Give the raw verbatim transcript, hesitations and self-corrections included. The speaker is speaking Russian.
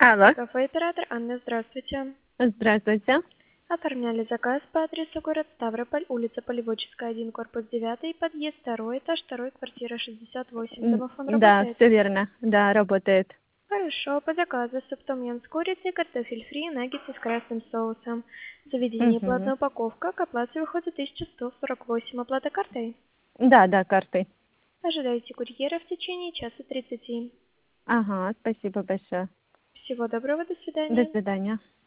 Алло. Кафе-оператор Анна, здравствуйте. Здравствуйте. Оформляли заказ по адресу город Ставрополь, улица Полеводческая, один, корпус девятый, подъезд второй, этаж второй, квартира шестьдесят восемь. М, Домофон Да, работает? все верно. Да, работает. Хорошо, по заказу суп-том-ям с курицей, картофель фри, наггетсы с красным соусом. Заведение Мгм. платная упаковка, к оплате выходит тысяча сто сорок восемь. Оплата картой? Да, да, картой. Ожидайте курьера в течение часа тридцати. Ага, спасибо большое. Всего доброго, до До свидания. свидания.